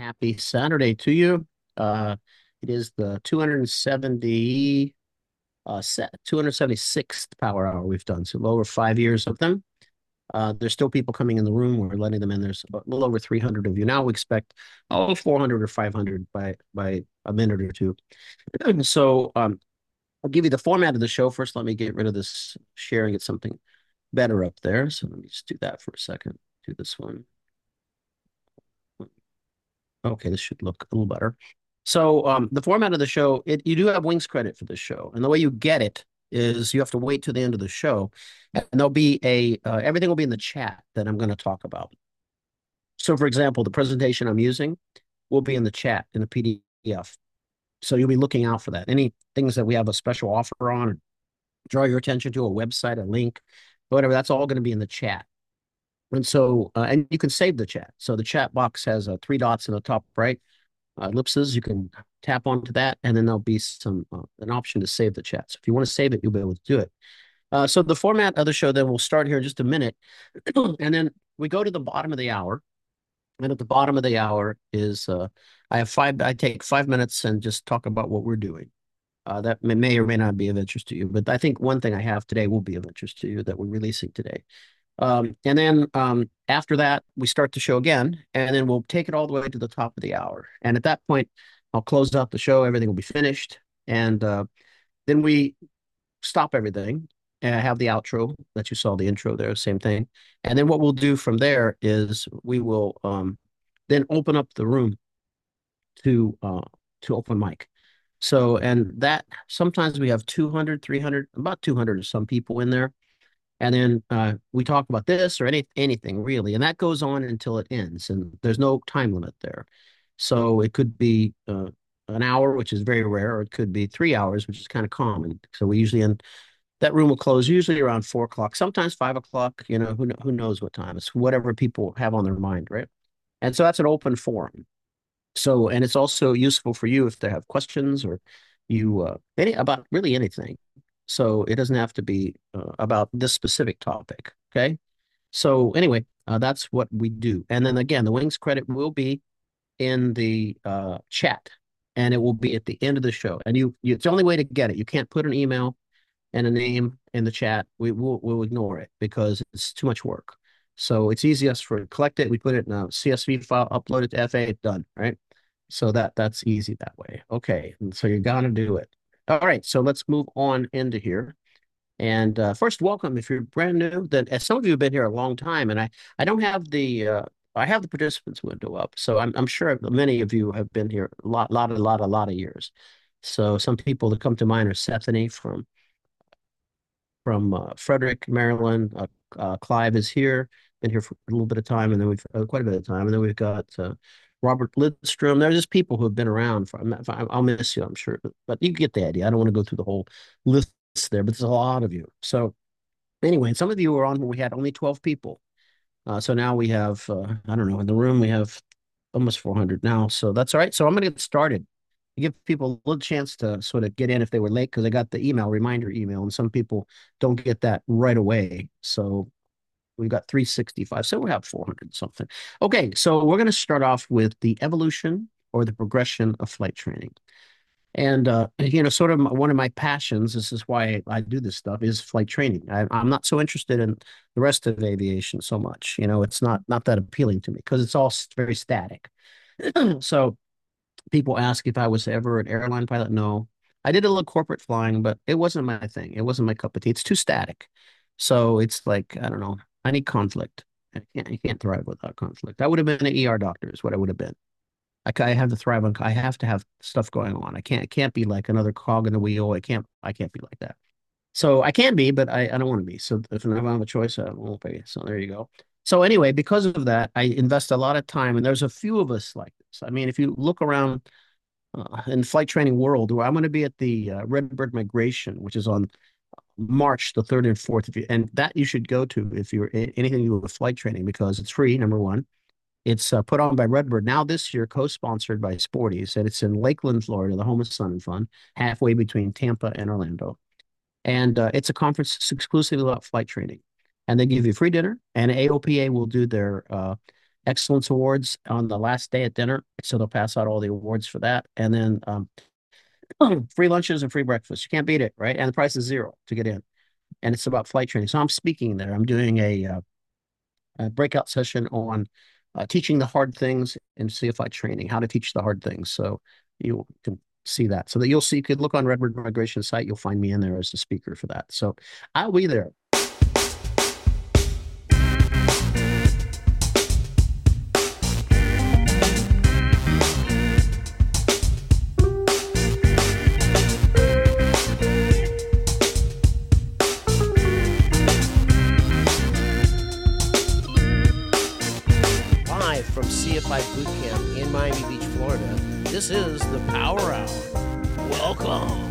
Happy Saturday to you. Uh, it is the 276th Power Hour we've done, so over 5 years of them. There's still people coming in the room. We're letting them in. There's a little over 300 of you now. We expect 400 or 500 by a minute or two. So I'll give you the format of the show. First, let me get rid of this sharing. Get something better up there. So let me just do that for a second. Do this one. Okay, this should look a little better. So the format of the show, you do have Wings credit for this show, and the way you get it is you have to wait till the end of the show, and there'll be everything will be in the chat that I'm going to talk about. So, for example, the presentation I'm using will be in the chat in the PDF. So you'll be looking out for that. Any things that we have a special offer on, or draw your attention to a website, a link, whatever, that's all going to be in the chat. And so, and you can save the chat. So the chat box has three dots in the top right, ellipses. You can tap onto that, and then there'll be an option to save the chat. So if you want to save it, you'll be able to do it. So the format of the show, then we'll start here in just a minute, and then we go to the bottom of the hour. And at the bottom of the hour is I take 5 minutes and just talk about what we're doing. That may or may not be of interest to you, but I think one thing I have today will be of interest to you that we're releasing today. And then after that, we start the show again, and then we'll take it all the way to the top of the hour. And at that point, I'll close out the show. Everything will be finished. And then we stop everything and have the outro that you saw, the intro there, same thing. And then what we'll do from there is we will then open up the room to open mic. So, and that sometimes we have 200, 300, about 200 or some people in there. And then we talk about this or anything really, and that goes on until it ends, and there's no time limit there. So it could be an hour, which is very rare, or it could be 3 hours, which is kind of common. So we usually end that room will close usually around 4 o'clock, sometimes 5 o'clock. You know, who knows what time? It's whatever people have on their mind, right? And so that's an open forum. So, and it's also useful for you if they have questions or you any about really anything. So it doesn't have to be about this specific topic. Okay. So anyway, that's what we do. And then again, the Wings credit will be in the chat, and it will be at the end of the show. And it's the only way to get it. You can't put an email and a name in the chat. We'll ignore it because it's too much work. So it's easiest for collect it. We put it in a CSV file, upload it to FA, done, right? So that's easy that way. Okay, and so you're gonna do it. All right, so let's move on into here. And first, welcome. If you're brand new, then as some of you have been here a long time, and I don't have I have the participants window up, so I'm sure many of you have been here a lot of years. So some people that come to mind are Stephanie from Frederick, Maryland. Clive is here, been here for a little bit of time, and then we've quite a bit of time, and then we've got Robert Lidstrom. There's just people who have been around. I'll miss you, I'm sure, but you get the idea. I don't want to go through the whole list there, but there's a lot of you. So anyway, some of you were on when we had only 12 people. So now we have, I don't know, in the room we have almost 400 now. So that's all right. So I'm going to get started. Give people a little chance to sort of get in if they were late because I got the reminder email, and some people don't get that right away. So we've got 365. So we have 400 something. Okay, so we're going to start off with the evolution or the progression of flight training. And sort of one of my passions, this is why I do this stuff, is flight training. I'm not so interested in the rest of aviation so much. It's not that appealing to me because it's all very static. So people ask if I was ever an airline pilot. No, I did a little corporate flying, but it wasn't my thing. It wasn't my cup of tea. It's too static. So it's like, I don't know. I need conflict. I can't thrive without conflict. I would have been an ER doctor is what I would have been. I have to thrive on, I have to have stuff going on. It can't be like another cog in the wheel. I can't be like that. So I can be, but I don't want to be. So if I have a choice, I won't be. So there you go. So anyway, because of that, I invest a lot of time, and there's a few of us like this. I mean, if you look around in flight training world, where I'm going to be at the Redbird Migration, which is on March the 3rd and 4th, and that you should go to if you're anything to do with flight training because it's free, number one. It's put on by Redbird. Now this year, co-sponsored by Sporties, and it's in Lakeland, Florida, the home of Sun and Fun, halfway between Tampa and Orlando. And it's a conference exclusively about flight training. And they give you free dinner, and AOPA will do their excellence awards on the last day at dinner. So they'll pass out all the awards for that. And then free lunches and free breakfast. You can't beat it, right? And the price is zero to get in. And it's about flight training. So I'm speaking there. I'm doing a breakout session on teaching the hard things in CFI training, how to teach the hard things. So you can see that. So that you'll see, you could look on Redbird Migration site, you'll find me in there as the speaker for that. So I'll be there. Live from CFI Boot Camp in Miami Beach, Florida, this is the Power Hour. Welcome.